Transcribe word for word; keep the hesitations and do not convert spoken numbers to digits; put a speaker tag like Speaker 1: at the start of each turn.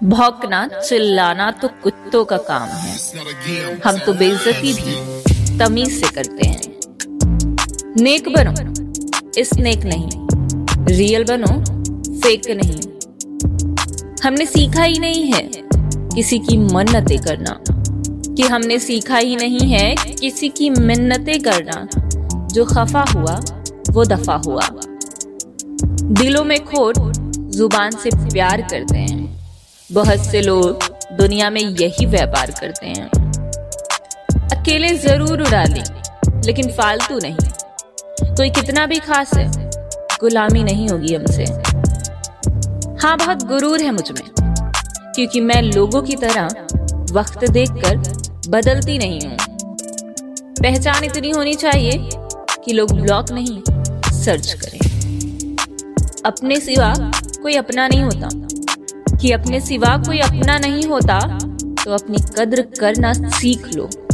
Speaker 1: भौंकना चिल्लाना तो कुत्तों का काम है। हम तो बेइज्जती भी तमीज से करते हैं। नेक बनो, स्नेक नहीं। रियल बनो, फेक नहीं। हमने सीखा ही नहीं है किसी की मन्नतें करना, कि हमने सीखा ही नहीं है किसी की मिन्नतें करना। जो खफा हुआ वो दफा हुआ। दिलों में खोट जुबान से प्यार करते हैं। बहुत से लोग दुनिया में यही व्यापार करते हैं। अकेले जरूर उड़ा लें, लेकिन फालतू नहीं। कोई कितना भी खास है, गुलामी नहीं होगी हमसे। हाँ, बहुत गुरूर है मुझ में, क्योंकि मैं लोगों की तरह वक्त देखकर बदलती नहीं हूं। पहचान इतनी होनी चाहिए कि लोग ब्लॉक नहीं सर्च करें। अपने सिवा कोई अपना नहीं होता, कि अपने सिवा कोई अपना नहीं होता, तो अपनी कद्र करना सीख लो।